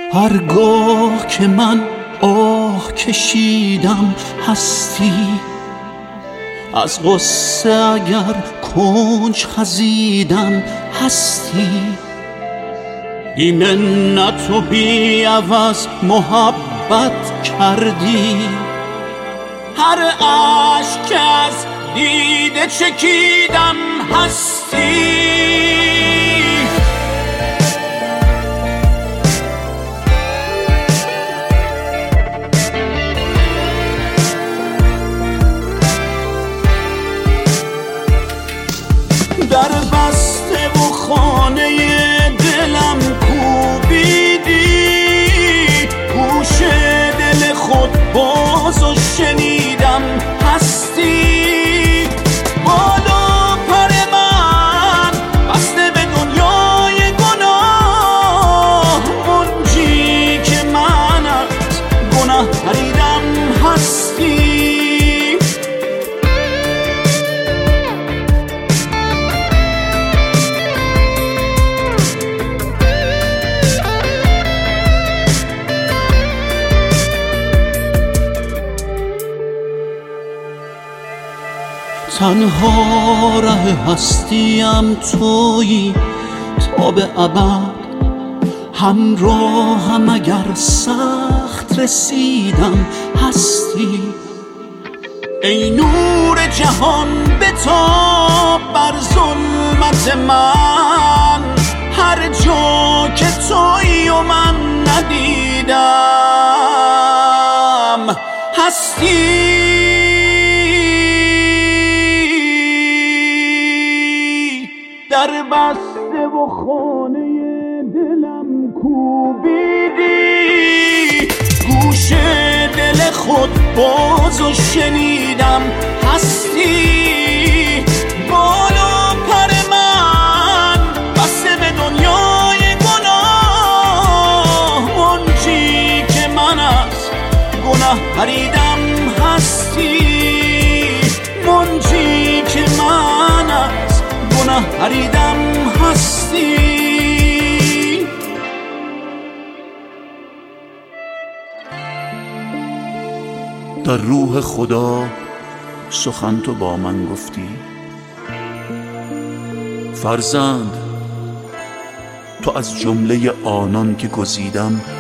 هرگاه که من آه کشیدم هستی، از غصه اگر کنج خزیدم هستی، بی منت و بی عوض محبت کردی، هر اشک که از دیده چکیدم هستی. در بسته و خانه دلم کوبیدی، گوش دل خود باز و شنیدم هستی، بالا پر من بسته به دنیای گناه، منجی که من از گناه پریدم هستی. تنها ره هستیم تویی تا به ابد، همراهم اگر سخت رسیدم هستی، ای نور جهان بتاب بر ظلمت من، هر جا که تویی و من ندیدم هستی. در بسته و خانه دلم کوبیدی، گوش دل خود باز و شنیدم هستی، بالا پر من بسته به دنیای گناه، منجی که من از گناه پریدم هستی، منجی که من از گناه پریدم هستی. در روح خدا سخن تو با من گفتی، فرزند تو از جمله آنان که گزیدم